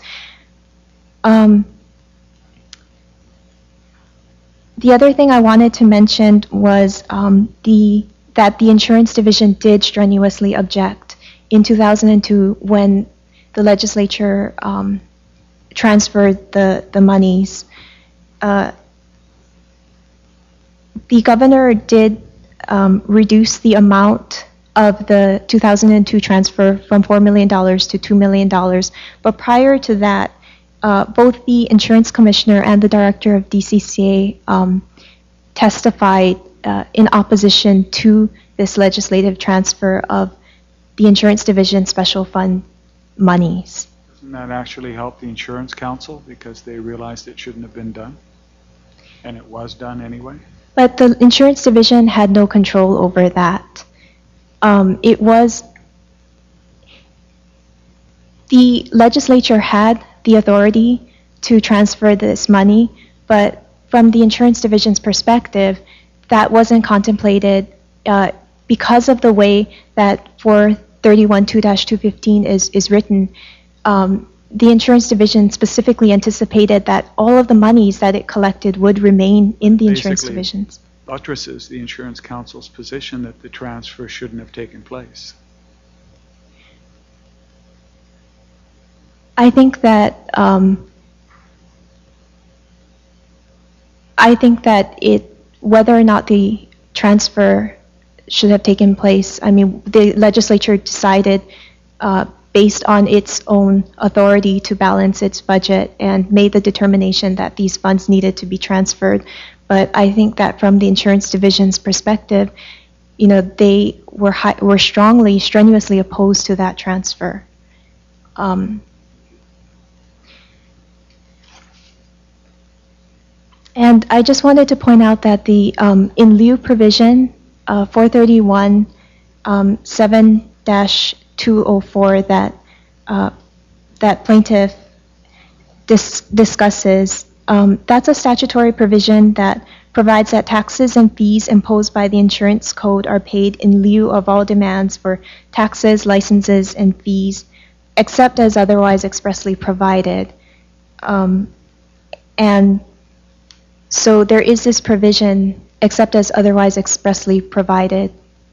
Um, the other thing I wanted to mention was um, the that the insurance division did strenuously object in two thousand two when the legislature um, transferred the, the monies. Uh, the governor did Um, reduce the amount of the two thousand two transfer from four million dollars to two million dollars. But prior to that, uh, both the insurance commissioner and the director of D C C A um, testified uh, in opposition to this legislative transfer of the insurance division special fund monies. Doesn't that actually help the insurance council because they realized it shouldn't have been done? And it was done anyway? But the insurance division had no control over that. Um, it was, the legislature had the authority to transfer this money, but from the insurance division's perspective, that wasn't contemplated uh, because of the way that four thirty-one two dash two fifteen is, is written. Um, the insurance division specifically anticipated that all of the monies that it collected would remain in the insurance Basically, divisions. Buttresses the insurance council's position that the transfer shouldn't have taken place. I think that um, I think that it, whether or not the transfer should have taken place, I mean, the legislature decided uh, based on its own authority to balance its budget and made the determination that these funds needed to be transferred. But I think that from the insurance division's perspective, you know, they were hi- were strongly, strenuously opposed to that transfer. Um, and I just wanted to point out that the um, in lieu provision, uh, four thirty-one um, seven dash two oh four that uh, that plaintiff dis- discusses, um, that's a statutory provision that provides that taxes and fees imposed by the insurance code are paid in lieu of all demands for taxes, licenses, and fees, except as otherwise expressly provided. Um, and so there is this provision, except as otherwise expressly provided.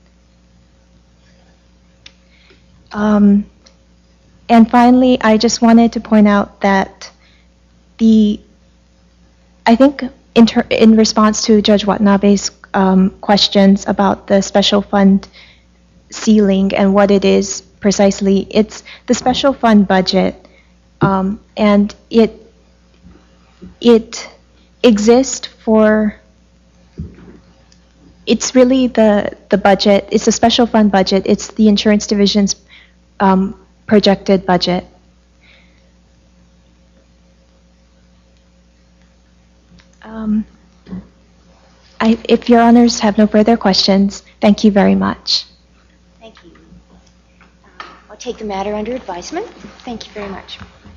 Um, and finally, I just wanted to point out that the, I think in, ter- in response to Judge Watanabe's um, questions about the special fund ceiling and what it is precisely, it's the special fund budget, um, and it it exists for, it's really the, the budget, it's a special fund budget, it's the insurance division's um, projected budget. Um, I, if your honors have no further questions, thank you very much. Thank you. Uh, I'll take the matter under advisement. Thank you very much.